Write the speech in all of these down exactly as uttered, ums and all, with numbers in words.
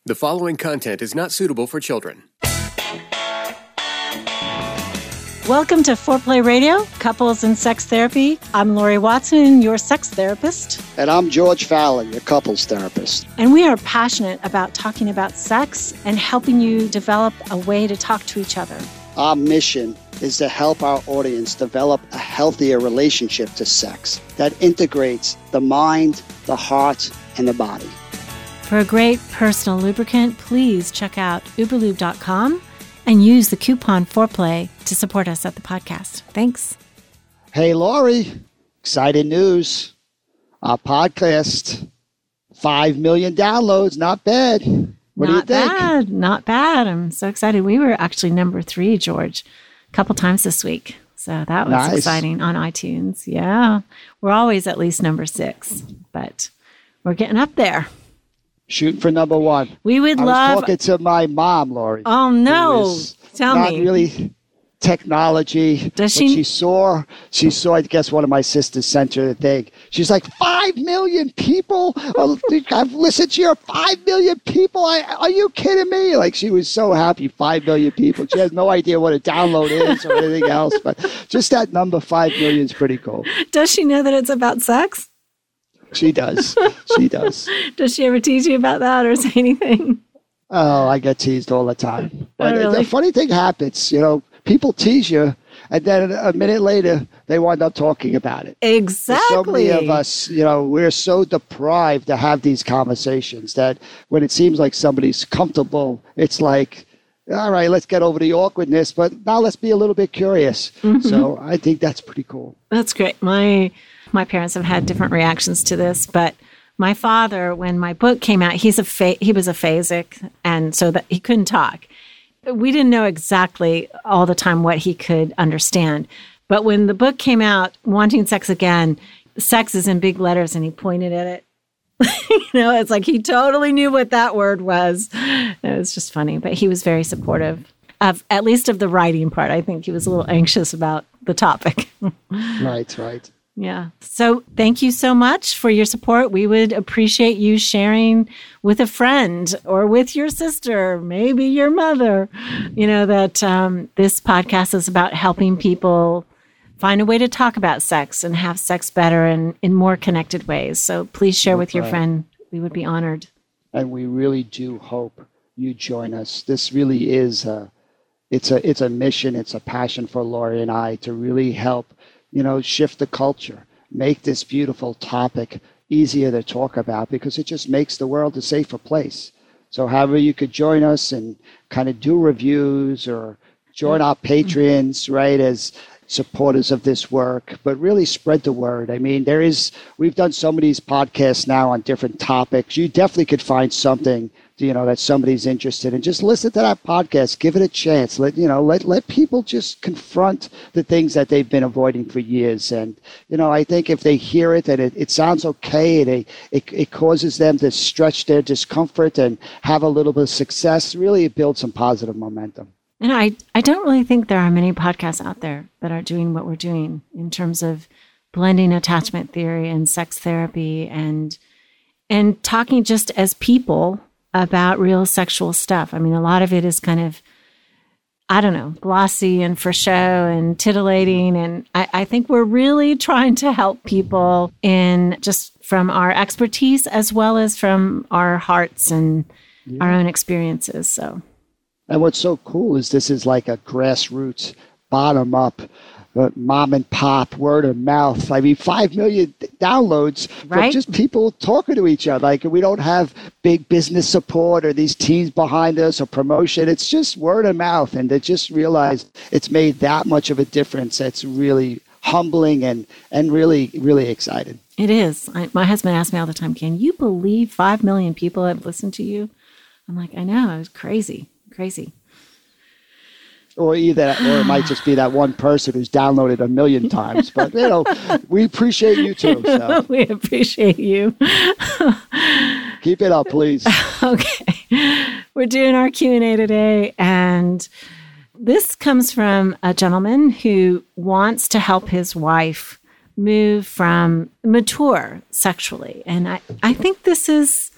The following content is not suitable for children. Welcome to Foreplay Radio, Couples and Sex Therapy. I'm Lori Watson, your sex therapist. And I'm George Fallon, your couples therapist. And we are passionate about talking about sex and helping you develop a way to talk to each other. Our mission is to help our audience develop a healthier relationship to sex that integrates the mind, the heart, and the body. For a great personal lubricant, please check out uberlube dot com and use the coupon Foreplay to support us at the podcast. Thanks. Hey, Lori, exciting news. Our podcast, five million downloads, not bad. What not do you think? bad, not bad. I'm so excited. We were actually number three, George, a couple times this week. So that was Nice. exciting on iTunes. Yeah. We're always at least number six, but we're getting up there. Shooting for number one. We would I love... was talking to my mom, Lori. Oh, who no. is Tell not me. really technology. Does But she- she saw, she saw, I guess one of my sisters sent her the thing. She's like, five million people? Oh, I've listened to your five million people. I, are you kidding me? Like, she was so happy, five million people. She has no idea what a download is or anything else. But just that number, five million, is pretty cool. Does she know that it's about sex? She does. She does. Does she ever tease you about that or say anything? Oh, I get teased all the time. But Oh, really? the funny thing happens, you know, people tease you, and then a minute later, they wind up talking about it. Exactly. So many of us, you know, we're so deprived to have these conversations that when it seems like somebody's comfortable, it's like, all right, let's get over the awkwardness, but now let's be a little bit curious. Mm-hmm. So I think that's pretty cool. That's great. My my parents have had different reactions to this, but my father, when my book came out, he's a pha- he was a phasic, and so that he couldn't talk. We didn't know exactly all the time what he could understand. But when the book came out, Wanting Sex Again, sex is in big letters, and he pointed at it. You know, it's like he totally knew what that word was. It was just funny, but he was very supportive of, at least of the writing part. I think he was a little anxious about the topic. Right, right. Yeah. So thank you so much for your support. We would appreciate you sharing with a friend or with your sister, maybe your mother, you know, that um, this podcast is about helping people find a way to talk about sex and have sex better and in more connected ways. So please share with your Right. friend. We would be honored. And we really do hope you join us. This really is a, it's a, it's a mission. It's a passion for Lori and I to really help, you know, shift the culture, make this beautiful topic easier to talk about because it just makes the world a safer place. So however you could join us and kind of do reviews or join our patrons, right, as supporters of this work, but really spread the word. I mean, there is, we've done so many podcasts now on different topics. You definitely could find something, you know, that somebody's interested in. Just listen to that podcast, give it a chance. Let, you know, let, let people just confront the things that they've been avoiding for years. And, you know, I think if they hear it and it, it sounds okay, they, it, it causes them to stretch their discomfort and have a little bit of success, really it builds some positive momentum. And I, I don't really think there are many podcasts out there that are doing what we're doing in terms of blending attachment theory and sex therapy and and talking just as people about real sexual stuff. I mean, a lot of it is kind of, I don't know, glossy and for show and titillating. And I, I think we're really trying to help people in just from our expertise as well as from our hearts and yeah. our own experiences. So. And what's so cool is this is like a grassroots, bottom up, uh, mom and pop, word of mouth. I mean, five million downloads right? from just people talking to each other. Like we don't have big business support or these teams behind us or promotion. It's just word of mouth. And to just realize it's made that much of a difference. It's really humbling and, and really, really exciting. It is. I, my husband asks me all the time, can you believe five million people have listened to you? I'm like, I know. It was crazy. Crazy. Or either, or it might just be that one person who's downloaded a million times. But, you know, we appreciate you too. So. We appreciate you. Keep it up, please. Okay. We're doing our Q and A today. And this comes from a gentleman who wants to help his wife move from mature sexually. And I, I think this is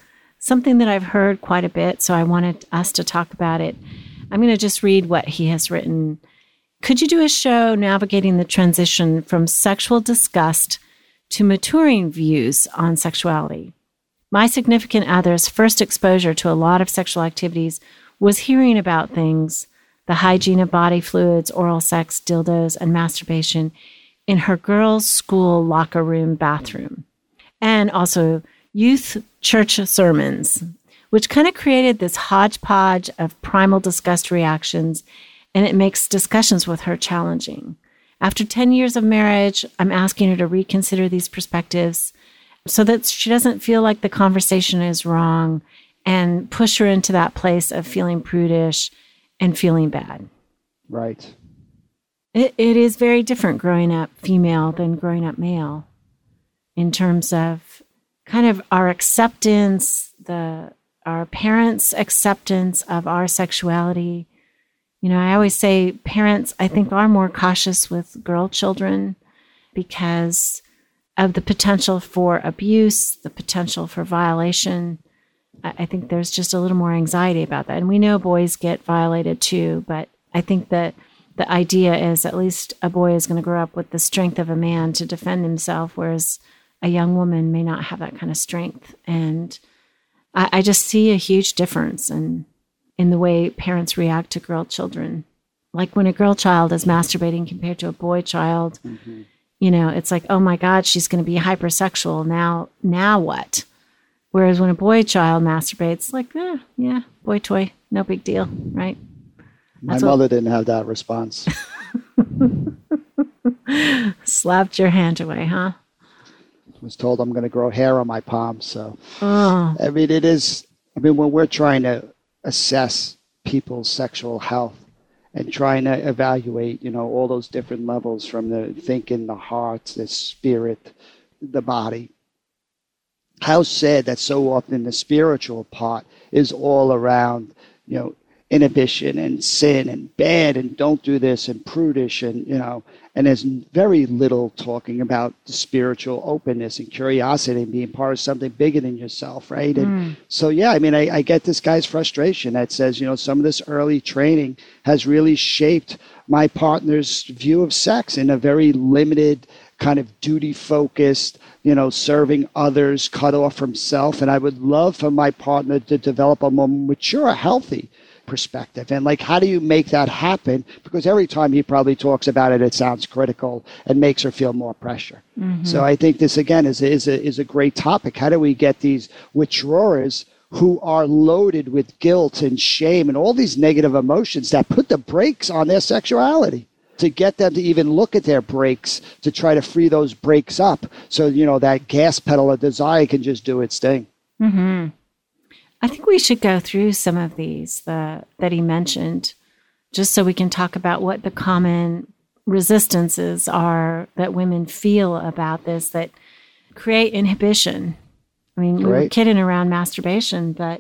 something that I've heard quite a bit, so I wanted us to talk about it. I'm going to just read what he has written. Could you do a show navigating the transition from sexual disgust to maturing views on sexuality? My significant other's first exposure to a lot of sexual activities was hearing about things, the hygiene of body fluids, oral sex, dildos, and masturbation in her girls' school locker room bathroom, and also youth church sermons, which kind of created this hodgepodge of primal disgust reactions, and it makes discussions with her challenging. After ten years of marriage, I'm asking her to reconsider these perspectives so that she doesn't feel like the conversation is wrong and push her into that place of feeling prudish and feeling bad. Right. It, it is very different growing up female than growing up male in terms of kind of our acceptance, the our parents' acceptance of our sexuality. You know, I always say parents, I think, are more cautious with girl children because of the potential for abuse, the potential for violation. I think there's just a little more anxiety about that. And we know boys get violated too, but I think that the idea is at least a boy is going to grow up with the strength of a man to defend himself, whereas a young woman may not have that kind of strength. And I, I just see a huge difference in, in the way parents react to girl children. Like when a girl child is masturbating compared to a boy child, mm-hmm. you know, it's like, oh my God, she's going to be hypersexual. Now, now what? Whereas when a boy child masturbates, like, eh, yeah, boy toy, no big deal, right? That's My mother what... didn't have that response. Slapped your hand away, huh? Was told I'm going to grow hair on my palms. So, oh. I mean, it is, I mean, when we're trying to assess people's sexual health and trying to evaluate, you know, all those different levels from the thinking, the heart, the spirit, the body, how sad that so often the spiritual part is all around, you know, inhibition and sin and bad and don't do this and prudish and, you know, and there's very little talking about the spiritual openness and curiosity and being part of something bigger than yourself, right? And mm. so, yeah, I mean, I, I get this guy's frustration that says, you know, some of this early training has really shaped my partner's view of sex in a very limited kind of duty-focused, you know, serving others, cut off from self. And I would love for my partner to develop a more mature, healthy perspective. And like, how do you make that happen? Because every time he probably talks about it, it sounds critical and makes her feel more pressure. Mm-hmm. So I think this, again, is, is, a, is a great topic. How do we get these withdrawers who are loaded with guilt and shame and all these negative emotions that put the brakes on their sexuality, to get them to even look at their brakes, to try to free those brakes up so, you know, that gas pedal of desire can just do its thing. Mm-hmm. I think we should go through some of these the, that he mentioned, just so we can talk about what the common resistances are that women feel about this that create inhibition. I mean, Great. we were kidding around masturbation, but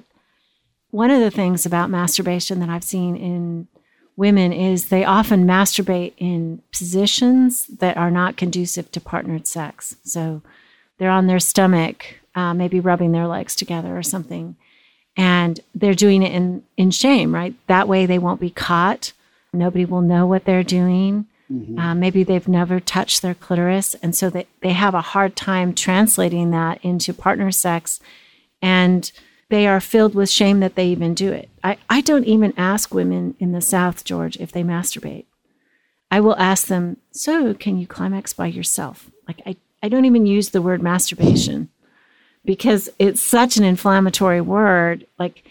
one of the things about masturbation that I've seen in women is they often masturbate in positions that are not conducive to partnered sex. So they're on their stomach, uh, maybe rubbing their legs together or something. And they're doing it in, in shame, right? That way they won't be caught. Nobody will know what they're doing. Mm-hmm. Uh, maybe they've never touched their clitoris. And so they, they have a hard time translating that into partner sex. And they are filled with shame that they even do it. I, I don't even ask women in the South, George, if they masturbate. I will ask them, so can you climax by yourself? Like, I, I don't even use the word masturbation because it's such an inflammatory word. Like,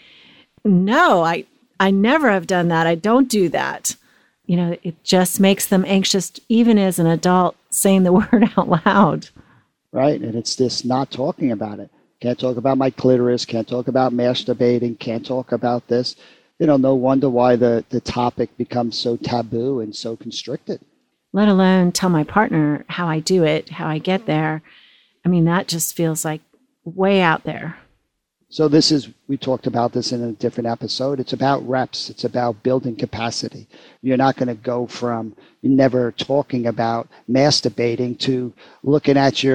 no, I, I never have done that. I don't do that. You know, it just makes them anxious, even as an adult, saying the word out loud. Right, and it's this not talking about it. Can't talk about my clitoris, can't talk about masturbating, can't talk about this. You know, no wonder why the, the topic becomes so taboo and so constricted. Let alone tell my partner how I do it, how I get there. I mean, that just feels like way out there. So this is, we talked about this in a different episode. It's about reps. It's about building capacity. You're not going to go from never talking about masturbating to looking at your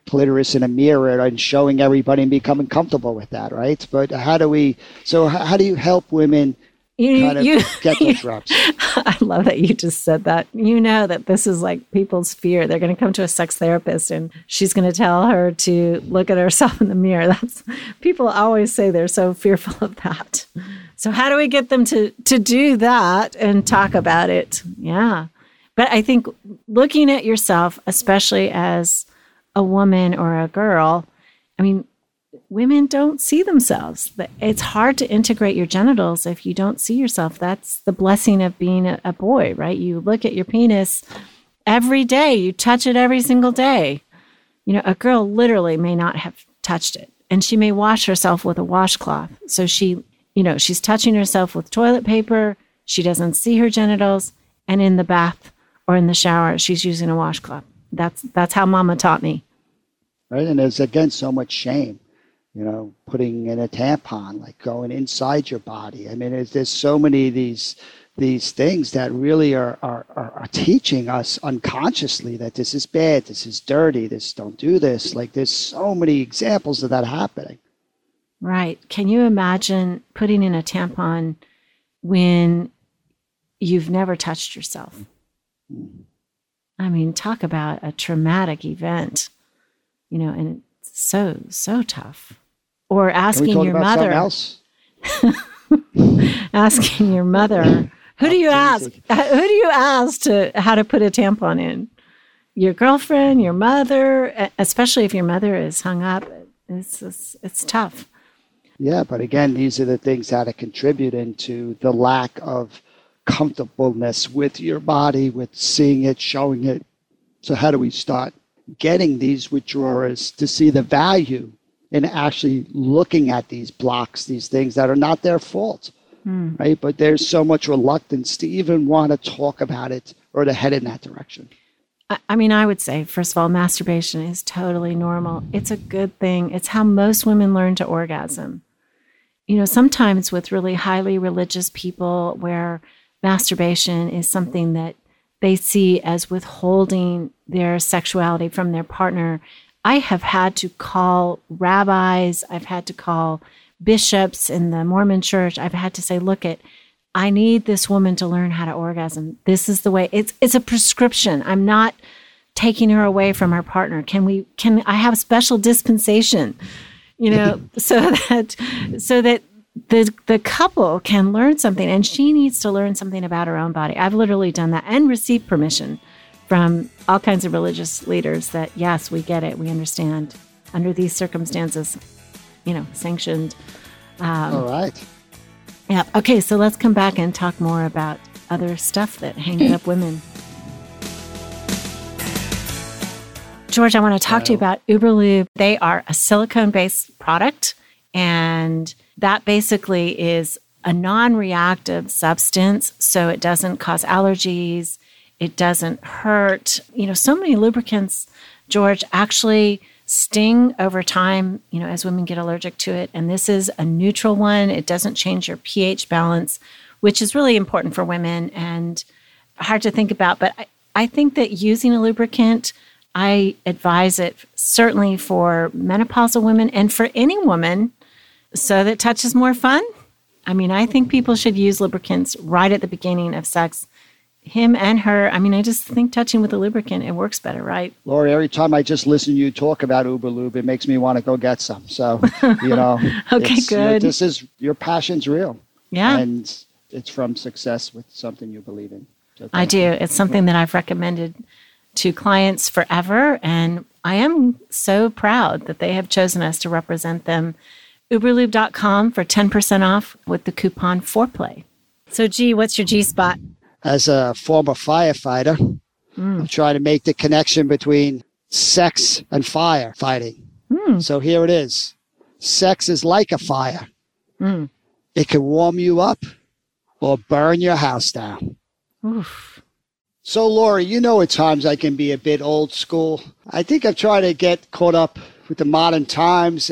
clitoris in a mirror and showing everybody and becoming comfortable with that, right? But how do we, so how do you help women you, kind of you, get those reps? I love that you just said that. You know that this is like people's fear. They're going to come to a sex therapist and she's going to tell her to look at herself in the mirror. That's people always say they're so fearful of that. So how do we get them to, to do that and talk about it? Yeah. But I think looking at yourself, especially as a woman or a girl, I mean, women don't see themselves. It's hard to integrate your genitals if you don't see yourself. That's the blessing of being a, a boy, right? You look at your penis every day. You touch it every single day. You know, a girl literally may not have touched it, and she may wash herself with a washcloth. So she, you know, she's touching herself with toilet paper. She doesn't see her genitals, and in the bath or in the shower, she's using a washcloth. That's that's how Mama taught me. Right, and there's again so much shame, you know, putting in a tampon, like going inside your body. I mean, there's, there's so many of these these things that really are, are are are teaching us unconsciously that this is bad, this is dirty, this don't do this. Like there's so many examples of that happening. Right. Can you imagine putting in a tampon when you've never touched yourself? Mm. I mean, talk about a traumatic event, you know, and it's so, so tough. Or asking your mother. Else? asking your mother, who do you ask? Who do you ask to how to put a tampon in? Your girlfriend, your mother, especially if your mother is hung up. It's it's, it's tough. Yeah, but again, these are the things that are contributing to the lack of comfortableness with your body, with seeing it, showing it. So how do we start getting these withdrawers to see the value in actually looking at these blocks, these things that are not their fault, mm. right? But there's so much reluctance to even want to talk about it or to head in that direction. I mean, I would say, first of all, masturbation is totally normal. It's a good thing. It's how most women learn to orgasm. You know, sometimes with really highly religious people where masturbation is something that they see as withholding their sexuality from their partner. I have had to call rabbis, I've had to call bishops in the Mormon church. I've had to say, look, it, I need this woman to learn how to orgasm. This is the way. It's it's a prescription. I'm not taking her away from her partner. Can we? Can I have a special dispensation? You know, so that so that. The the couple can learn something, and she needs to learn something about her own body. I've literally done that and received permission from all kinds of religious leaders that, yes, we get it. We understand under these circumstances, you know, sanctioned. Um, all right. Yeah. Okay. So let's come back and talk more about other stuff that hangs up women. George, I want to talk wow. to you about Uberlube. They are a silicone-based product, and that basically is a non-reactive substance, so it doesn't cause allergies. It doesn't hurt. You know, so many lubricants, George, actually sting over time, you know, as women get allergic to it. And this is a neutral one. It doesn't change your pH balance, which is really important for women and hard to think about. But I, I think that using a lubricant, I advise it certainly for menopausal women and for any woman, so that touch is more fun. I mean, I think people should use lubricants right at the beginning of sex. Him and her. I mean, I just think touching with a lubricant, it works better, right? Lori, every time I just listen to you talk about Uberlube, it makes me want to go get some. So, you know. Okay, good. This is, your passion's real. Yeah. And it's from success with something you believe in. So I do. You. It's something that I've recommended to clients forever. And I am so proud that they have chosen us to represent them. Uberlube dot com for ten percent off with the coupon foreplay. So, G, what's your G spot? As a former firefighter, mm. I'm trying to make the connection between sex and firefighting. Mm. So here it is. Sex is like a fire. Mm. It can warm you up or burn your house down. Oof. So, Lori, you know at times I can be a bit old school. I think I've tried to get caught up with the modern times and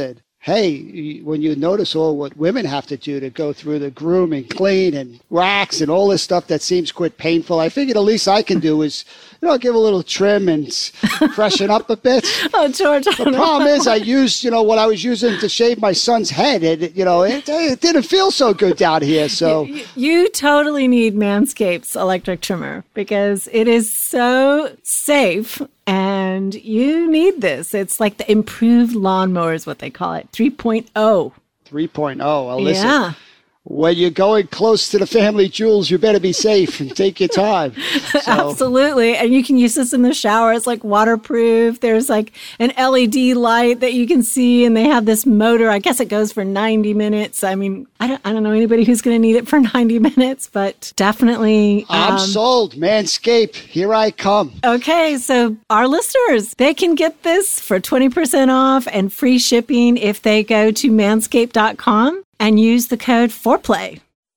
hey, when you notice all what women have to do to go through the groom and clean and wax and all this stuff that seems quite painful, I figured the least I can do is, you know, give a little trim and freshen up a bit. Oh, George. The problem is I used, you know, what I was using to shave my son's head. And, you know, it, it didn't feel so good down here. So you, you totally need Manscaped's electric trimmer because it is so safe. And you need this. It's like the improved lawnmower is what they call it, three point oh. three point oh. Well, listen, yeah. when you're going close to the family jewels, you better be safe and take your time. So. Absolutely. And you can use this in the shower. It's like waterproof. There's like an L E D light that you can see, and they have this motor. I guess it goes for ninety minutes. I mean, I don't, I don't know anybody who's going to need it for ninety minutes, but definitely. I'm um, sold. Manscaped, here I come. Okay, so our listeners, they can get this for twenty percent off and free shipping if they go to manscaped dot com and use the code FOREPLAY.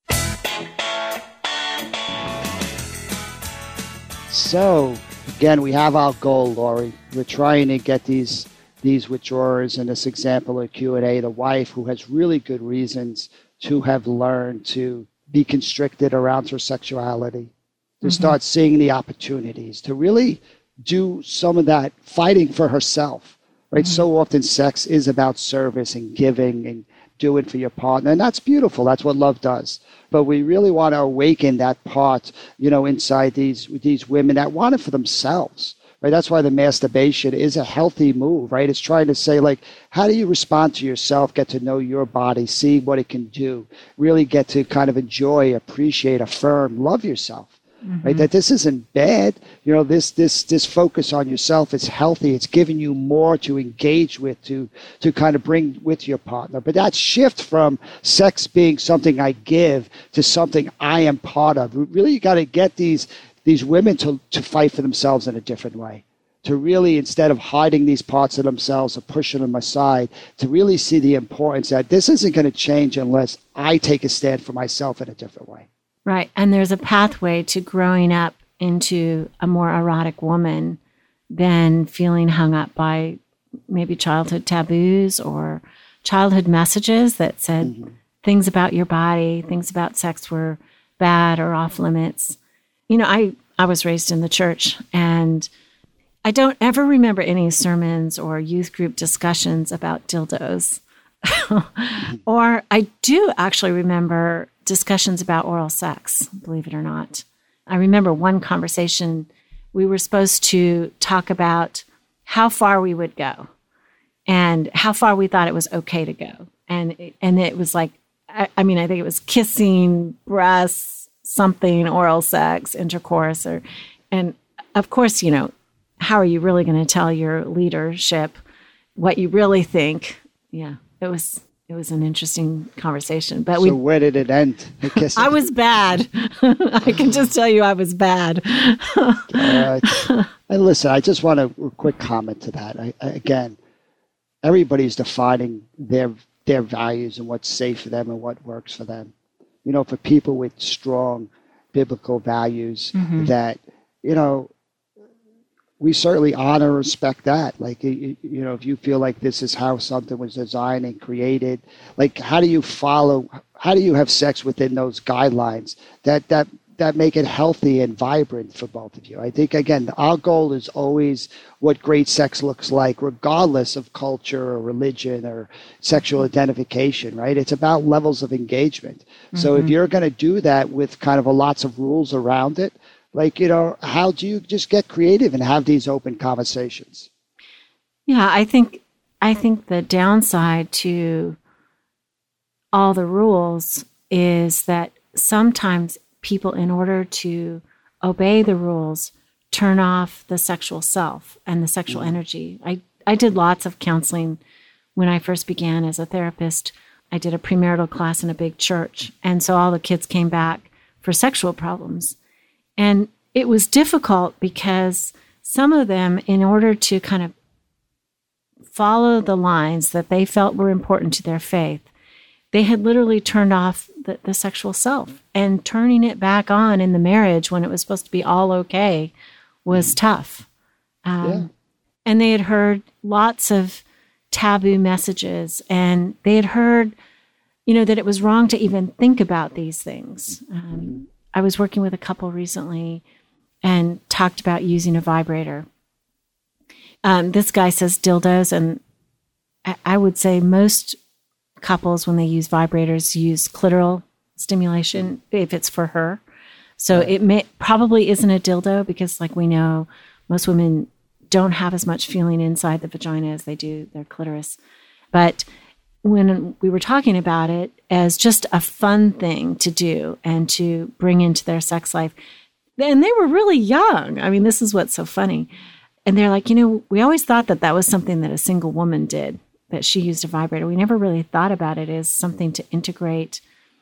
So, again, we have our goal, Lori. We're trying to get these these withdrawers, in this example of Q and A, the wife who has really good reasons to have learned to be constricted around her sexuality, to mm-hmm. start seeing the opportunities, to really do some of that fighting for herself, right? Mm-hmm. So often sex is about service and giving and do it for your partner. And that's beautiful. That's what love does. But we really want to awaken that part, you know, inside these these women that want it for themselves, right? That's why the masturbation is a healthy move, right? It's trying to say, like, how do you respond to yourself, get to know your body, see what it can do, really get to kind of enjoy, appreciate, affirm, love yourself. Mm-hmm. Right, that this isn't bad. You know, this this this focus on yourself is healthy. It's giving you more to engage with, to to kind of bring with your partner. But that shift from sex being something I give to something I am part of. Really, you got to get these these women to to fight for themselves in a different way. To really, instead of hiding these parts of themselves or pushing them aside, to really see the importance that this isn't going to change unless I take a stand for myself in a different way. Right. And there's a pathway to growing up into a more erotic woman than feeling hung up by maybe childhood taboos or childhood messages that said mm-hmm. things about your body, things about sex were bad or off limits. You know, I, I was raised in the church, and I don't ever remember any sermons or youth group discussions about dildos. Or I do actually remember discussions about oral sex, believe it or not. I remember one conversation, we were supposed to talk about how far we would go and how far we thought it was okay to go. And, and it was like, I, I mean, I think it was kissing, breasts, something, oral sex, intercourse, or, and of course, you know, how are you really going to tell your leadership what you really think? Yeah. It was it was an interesting conversation, but so we. Where did it end? I was bad. I can just tell you, I was bad. uh, and listen, I just want a quick comment to that. I, I, again, everybody's defining their their values and what's safe for them and what works for them. You know, for people with strong biblical values, mm-hmm. that you know. We certainly honor and respect that. Like, you know, if you feel like this is how something was designed and created, like, how do you follow, how do you have sex within those guidelines that, that, that make it healthy and vibrant for both of you? I think, again, our goal is always what great sex looks like, regardless of culture or religion or sexual identification, right? It's about levels of engagement. Mm-hmm. So if you're going to do that with kind of a lots of rules around it, like, you know, how do you just get creative and have these open conversations? Yeah, I think I think the downside to all the rules is that sometimes people, in order to obey the rules, turn off the sexual self and the sexual mm-hmm. energy. I, I did lots of counseling when I first began as a therapist. I did a premarital class in a big church, and so all the kids came back for sexual problems. And it was difficult because some of them, in order to kind of follow the lines that they felt were important to their faith, they had literally turned off the, the sexual self, and turning it back on in the marriage when it was supposed to be all okay was tough. Um, yeah. And they had heard lots of taboo messages, and they had heard, you know, that it was wrong to even think about these things. Um, I was working with a couple recently and talked about using a vibrator. Um, this guy says dildos, and I, I would say most couples, when they use vibrators, use clitoral stimulation if it's for her. So it may probably isn't a dildo because, like we know, most women don't have as much feeling inside the vagina as they do their clitoris. But when we were talking about it as just a fun thing to do and to bring into their sex life, and they were really young. I mean, this is what's so funny. And they're like, you know, we always thought that that was something that a single woman did, that she used a vibrator. We never really thought about it as something to integrate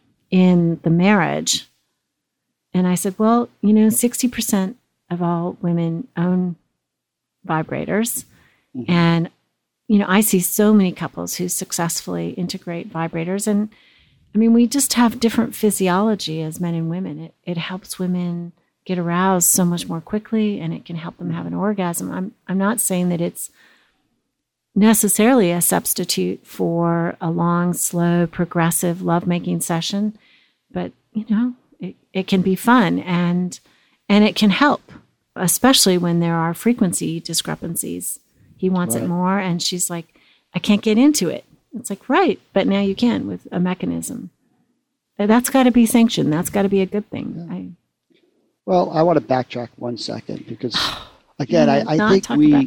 in the marriage. And I said, well, you know, sixty percent of all women own vibrators. Mm-hmm. And, you know, I see so many couples who successfully integrate vibrators. And I mean, we just have different physiology as men and women. It, it helps women get aroused so much more quickly, and it can help them have an orgasm. I'm I'm not saying that it's necessarily a substitute for a long, slow, progressive lovemaking session, but you know, it, it can be fun and and it can help, especially when there are frequency discrepancies. He wants right. it more, and she's like, I can't get into it. It's like, right, but now you can with a mechanism. That's got to be sanctioned. That's got to be a good thing. Yeah. I, Well, I want to backtrack one second because, again, yeah, I, I think we,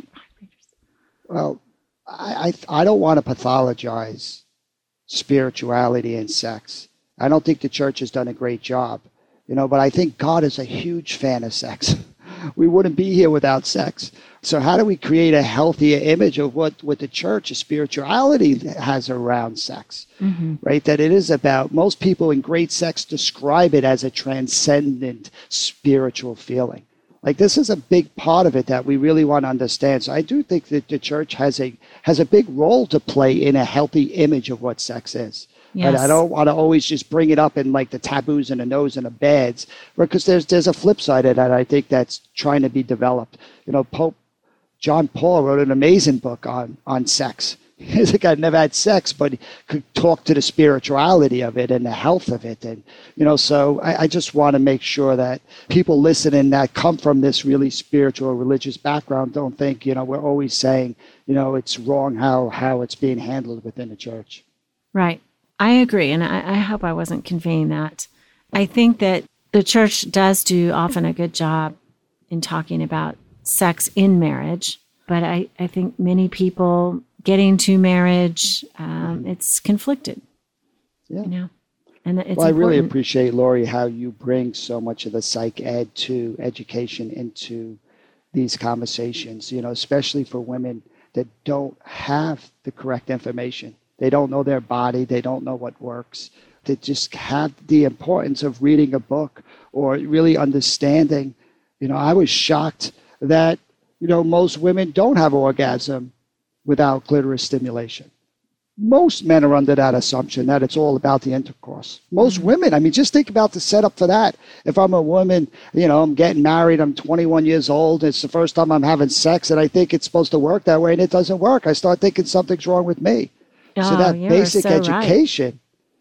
well, I, I I don't want to pathologize spirituality and sex. I don't think the church has done a great job, you know, but I think God is a huge fan of sex. We wouldn't be here without sex. So how do we create a healthier image of what, what the church, of spirituality has around sex, mm-hmm. right? That it is about, most people in great sex describe it as a transcendent spiritual feeling. Like this is a big part of it that we really want to understand. So I do think that the church has a has a big role to play in a healthy image of what sex is. Yes. But I don't want to always just bring it up in like the taboos and the no's and the bads, because there's there's a flip side of that. I think that's trying to be developed. You know, Pope John Paul wrote an amazing book on on sex. He's a guy who never had sex, but he could talk to the spirituality of it and the health of it. And, you know, so I, I just want to make sure that people listening that come from this really spiritual, religious background don't think, you know, we're always saying, you know, it's wrong how, how it's being handled within the church. Right. I agree. And I, I hope I wasn't conveying that. I think that the church does do often a good job in talking about sex in marriage. But I, I think many people getting to marriage, um, it's conflicted. Yeah. You know, and it's well, I important. really appreciate, Lori, how you bring so much of the psych ed to education into these conversations, you know, especially for women that don't have the correct information. They don't know their body. They don't know what works. They just have the importance of reading a book or really understanding. You know, I was shocked that, you know, most women don't have orgasm without clitoris stimulation. Most men are under that assumption that it's all about the intercourse. Most mm-hmm. women, I mean, just think about the setup for that. If I'm a woman, you know, I'm getting married, I'm twenty-one years old, it's the first time I'm having sex, and I think it's supposed to work that way, and it doesn't work. I start thinking something's wrong with me. Oh, so that basic so education. Right.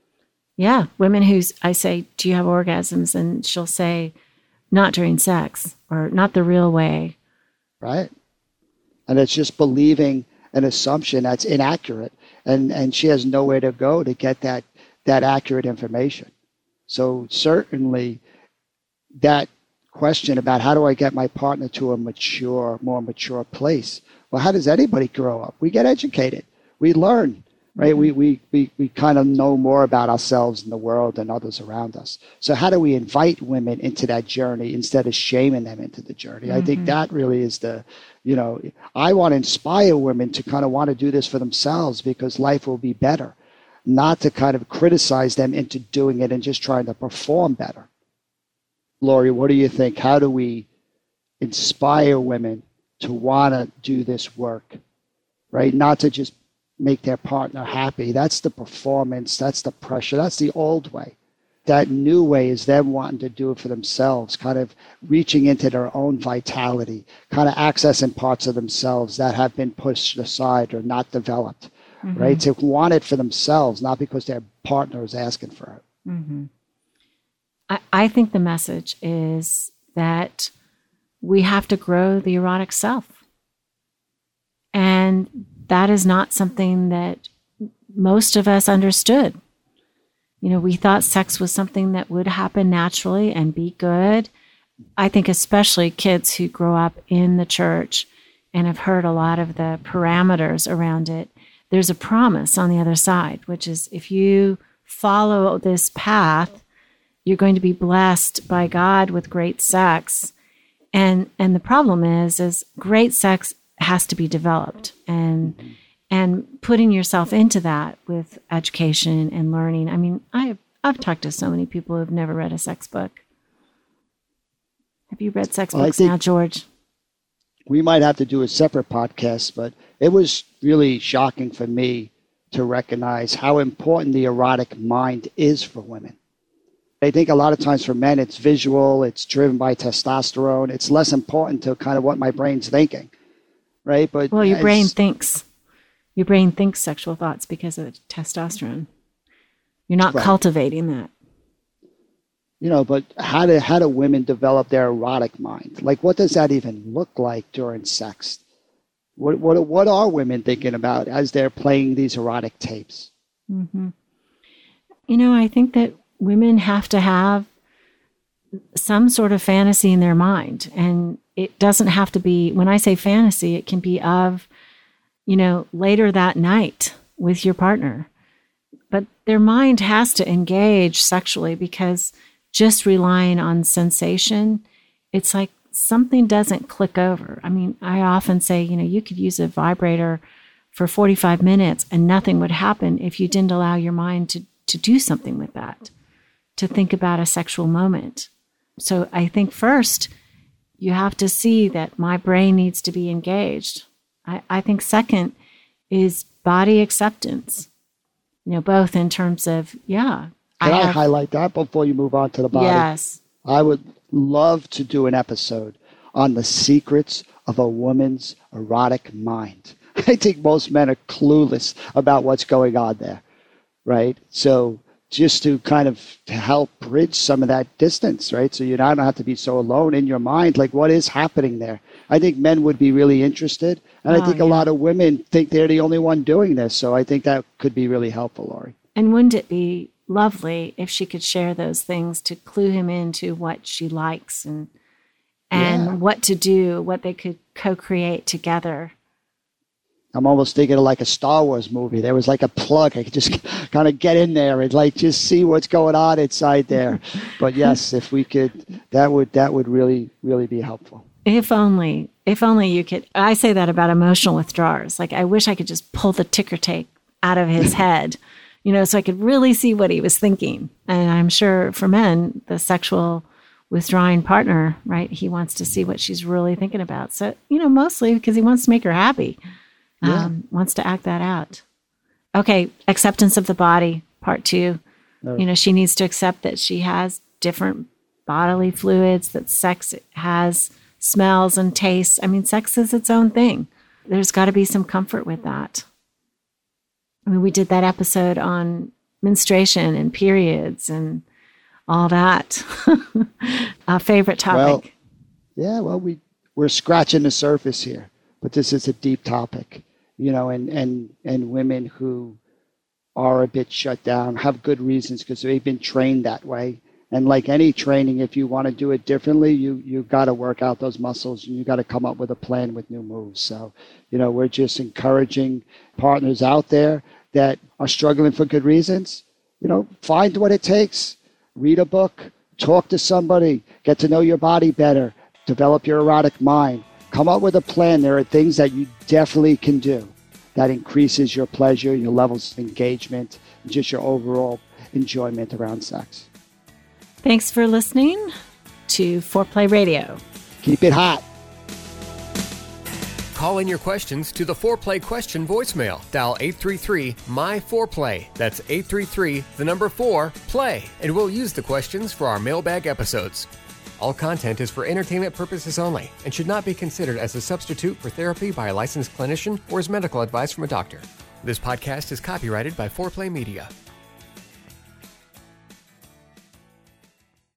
Yeah, women who's, I say, do you have orgasms? And she'll say, not during sex, or not the real way. Right. And it's just believing an assumption that's inaccurate, and and she has nowhere to go to get that that accurate information. So certainly that question about how do I get my partner to a mature, more mature place? Well, how does anybody grow up? We get educated. We learn, right? Mm-hmm. We, we, we, we kind of know more about ourselves and the world and others around us. So how do we invite women into that journey instead of shaming them into the journey? Mm-hmm. I think that really is the, you know, I want to inspire women to kind of want to do this for themselves because life will be better, not to kind of criticize them into doing it and just trying to perform better. Lori, what do you think? How do we inspire women to want to do this work, right? Not to just make their partner happy. That's the performance. That's the pressure. That's the old way. That new way is them wanting to do it for themselves, kind of reaching into their own vitality, kind of accessing parts of themselves that have been pushed aside or not developed. mm-hmm. right? To want it for themselves, not because their partner is asking for it. Mm-hmm. I, I think the message is that we have to grow the erotic self. And that is not something that most of us understood. You know, we thought sex was something that would happen naturally and be good. I think especially kids who grow up in the church and have heard a lot of the parameters around it, there's a promise on the other side, which is if you follow this path, you're going to be blessed by God with great sex. And and the problem is, is great sex has to be developed. And and putting yourself into that with education and learning. I mean, I've, I've talked to so many people who've never read a sex book. Have you read sex well, books now, George? We might have to do a separate podcast, but it was really shocking for me to recognize how important the erotic mind is for women. I think a lot of times for men, it's visual, it's driven by testosterone. It's less important to kind of what my brain's thinking, right? But well, your as, brain thinks. Your brain thinks sexual thoughts because of testosterone. You're not right. cultivating that. You know, but how do how do women develop their erotic mind? Like, what does that even look like during sex? What what what are women thinking about as they're playing these erotic tapes? Mm-hmm. You know, I think that women have to have some sort of fantasy in their mind, and it doesn't have to be. When I say fantasy, it can be of, you know, later that night with your partner. But their mind has to engage sexually, because just relying on sensation, it's like something doesn't click over. I mean, I often say, you know, you could use a vibrator for forty-five minutes and nothing would happen if you didn't allow your mind to, to do something with that, to think about a sexual moment. So I think first, you have to see that my brain needs to be engaged. I, I think second is body acceptance, you know, both in terms of, yeah. Can I, I have, highlight that before you move on to the body? Yes. I would love to do an episode on the secrets of a woman's erotic mind. I think most men are clueless about what's going on there, right? So just to kind of help bridge some of that distance, right? So you don't have to be so alone in your mind. Like, what is happening there? I think men would be really interested. And oh, I think yeah. a lot of women think they're the only one doing this. So I think that could be really helpful, Lori. And wouldn't it be lovely if she could share those things to clue him into what she likes and and yeah. what to do, what they could co-create together. I'm almost thinking of like a Star Wars movie. There was like a plug. I could just kind of get in there and like just see what's going on inside there. But yes, if we could, that would that would really, really be helpful. If only, if only you could. I say that about emotional withdrawals. Like, I wish I could just pull the ticker tape out of his head, you know, so I could really see what he was thinking. And I'm sure for men, the sexual withdrawing partner, right, he wants to see what she's really thinking about. So, you know, mostly because he wants to make her happy, yeah. um, wants to act that out. Okay, acceptance of the body, part two. No. You know, she needs to accept that she has different bodily fluids, that sex has smells and tastes. I mean, sex is its own thing. There's got to be some comfort with that. I mean, we did that episode on menstruation and periods and all that. A favorite topic. Well, yeah, well, we, we're scratching the surface here, but this is a deep topic, you know, and, and, and women who are a bit shut down have good reasons because they've been trained that way. And like any training, if you want to do it differently, you you got to work out those muscles and you got to come up with a plan with new moves. So, you know, we're just encouraging partners out there that are struggling for good reasons. You know, find what it takes. Read a book, talk to somebody, get to know your body better, develop your erotic mind, come up with a plan. There are things that you definitely can do that increases your pleasure, your levels of engagement, and just your overall enjoyment around sex. Thanks for listening to Foreplay Radio. Keep it hot. Call in your questions to the Foreplay question voicemail. Dial eight three three, M Y four play. That's eight three three, the number four, play. And we'll use the questions for our mailbag episodes. All content is for entertainment purposes only and should not be considered as a substitute for therapy by a licensed clinician or as medical advice from a doctor. This podcast is copyrighted by four play Media.